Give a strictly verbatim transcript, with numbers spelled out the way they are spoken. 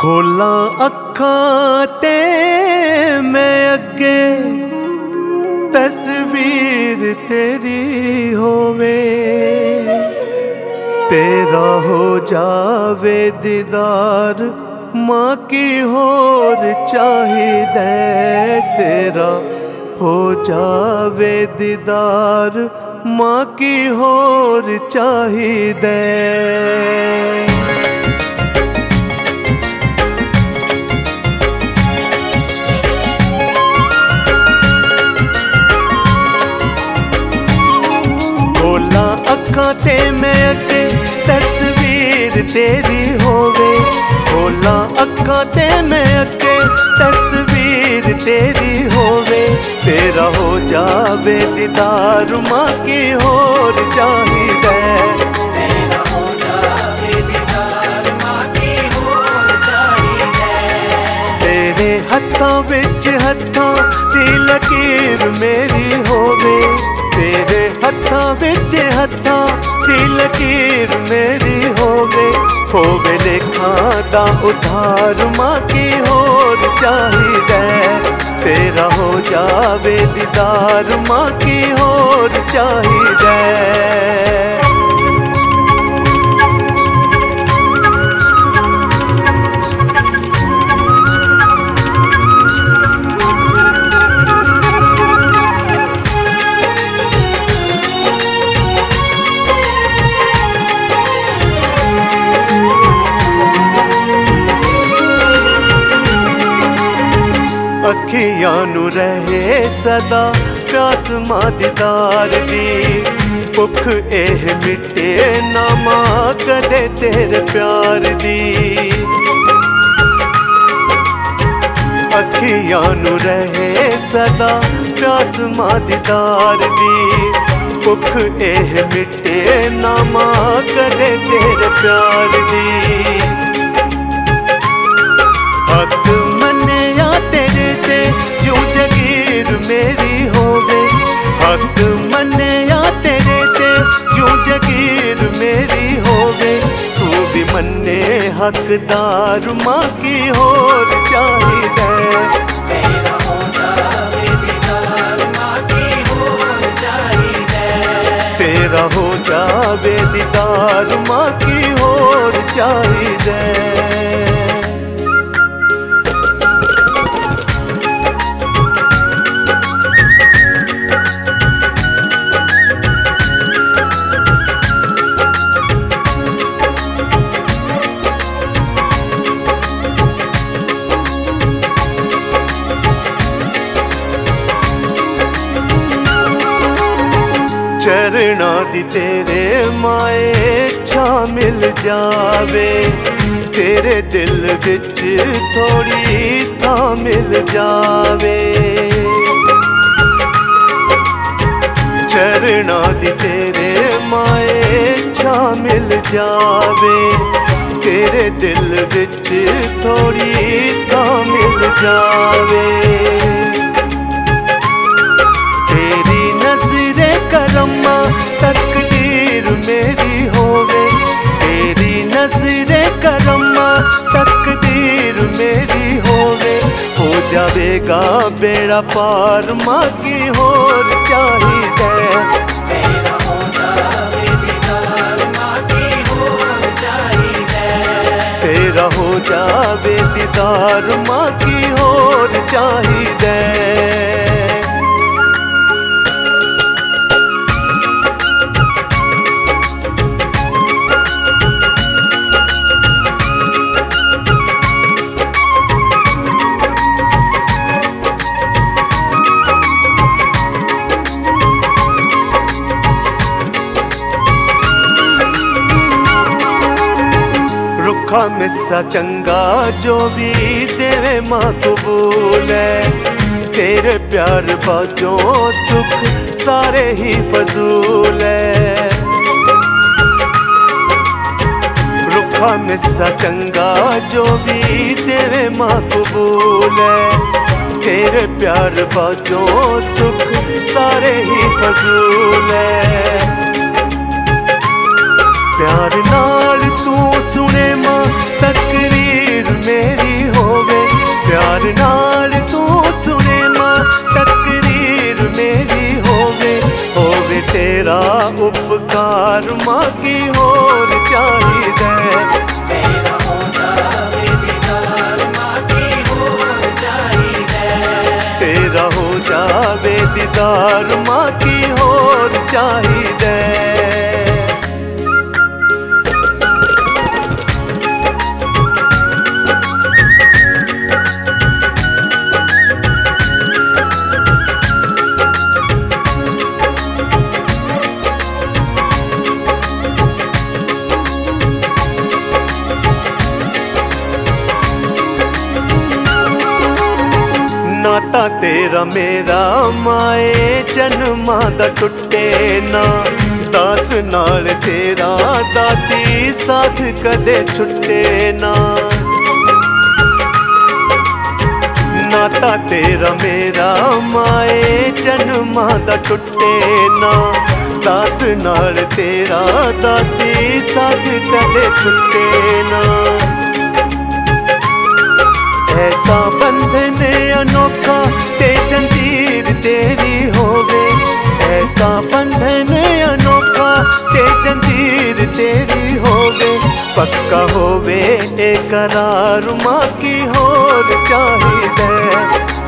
खोला अखां ते मैं अगे तस्वीर तेरी होवे, तेरा हो जावे दीदार माँ की होर चाहिए, तेरा हो जावे दीदार माँ की होर चाहिए। खोला अखां ते मैं अगे तस्वीर तेरी होवे, खोला अखां ते मैं अगे तस्वीर तेरी होवे, तेरा हो जावे दीदार माँ की होर चाहिए, तेरा हो जावे दीदार माँ की होर चाहिए। तेरे हत्थां विच हत्थां दी लकीर मेरी होवे, तेरे हत्थां विच हत्थां दी लकीर मेरी होवे, होवे लेखां दा उधार माँ की होर चाहिए, तेरा हो जावे दीदार माँ की होर चाहिए। अखियां नू रहे सदा प्यास मां दीदार दी, भुख एह मिटे ना मां कदे तेरे प्यार दी। अखियां नू रहे सदा प्यास मां दीदार दी, भुख एह मिटे ना मां कदे तेरे प्यार दी। हक मन्निया तेरे ते जो जगीर मेरी होवे, हक मन्निया तेरे ते जो जगीर मेरी होवे, तू भी मन्ने हकदार माँ की होर चाहिए, तेरा हो जावे दीदार माँ की होर चाहिए, तेरा हो जावे दीदार माँ की होर चाहिए। चरना दी तेरे माए छा मिल जावे, तेरे दिल विच थोड़ी था मिल जावे। चरना दी तेरे माए छा मिल जावे, तेरे दिल विच थोड़ी था मिल जावे। तेरी नजरे करम्मा तकदीर मेरी होवे, तेरी नजरे करम्मा तकदीर मेरी होवे, हो जावेगा बेड़ा पार माँ की होर चाहिए, तेरा हो जावे दीदार माँ की होर चाहिए, तेरा हो जावे दीदार माँ की होर चाहिए। रुखा मिस्सा चंगा जो भी देवे माँ कबूल है, तेरे प्यार बाजों सुख सारे ही फजूल है। रुखा मिस्सा चंगा जो भी देवे माँ कबूल है, तेरे प्यार बाजों सुख सारे ही फजूल है। प्यार नाल तू सुने मां तकरीर मेरी मेरे नाल तू सुने मां तकरीर मेरी होवे होवे तेरा उपकार मां की होर चाहिदा तेरा हो जावे दीदार मां की होर चाहिदा तेरा हो जावे दीदार मां की होर चाहिदा नाता तेरा मेरा माए जन्मां दा टुटे ना दास नाल तेरा दाती साथ कदे छुटे ना नाता तेरा मेरा माए जन्मां दा टुटे ना दास नाल तेरा दाती साथ कदे छुटे ना ऐसा बंधन अनोखा ते जंजीर तेरी होवे ऐसा बंधन अनोखा ते जंजीर तेरी होवे पक्का होवे ए करार मां की होर चाहिदा